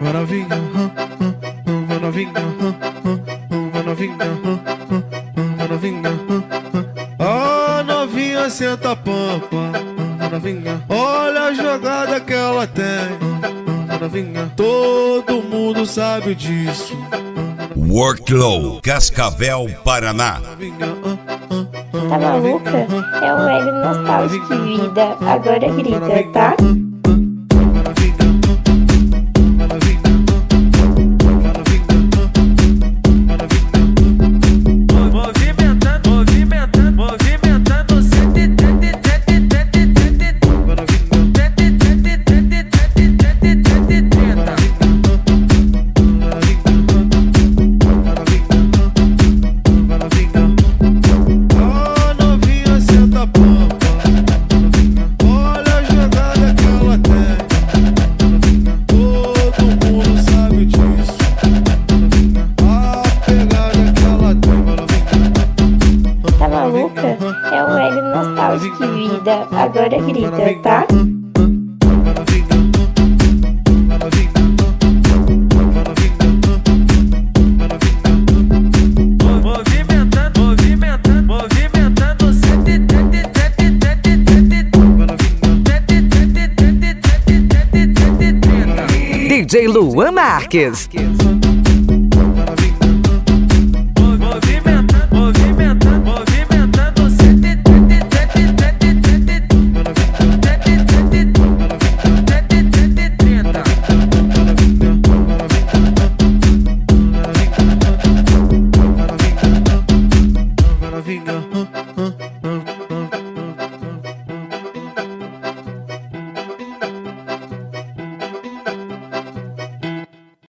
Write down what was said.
vai novinha, vai novinha, vai novinha, vai novinha. A novinha senta a pampa, vai novinha. Olha a jogada que ela tem, vai novinha. Todo mundo sabe disso. Worklow, Cascavel, Paraná. Tá maluca? É um L nostálgico de vida. Agora grita, tá? É um L nostálgico de vida. Agora grita, tá? DJ Luan Marques.